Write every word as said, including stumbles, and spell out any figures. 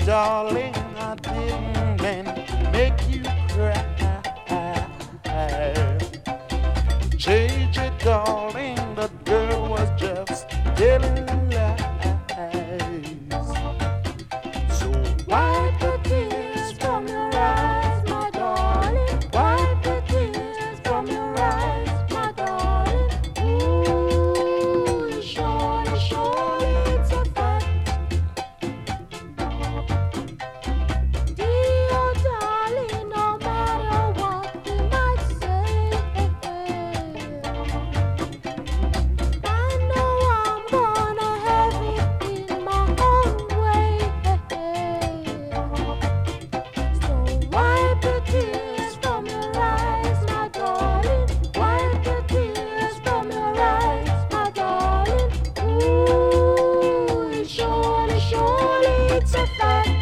darling, I didn't mean to make you cry. J J, darling, the girl was just telling lies. So wipe the tears from your eyes, my darling. Wipe the tears from your eyes, my darling. Ooh, surely, surely it's a fact. Dear darling, no matter what they might say, I know I'm gonna have it in my own way. So wipe the tears from your eyes, my darling. Wipe the tears from your eyes, my darling. Ooh, surely, surely it's a fact.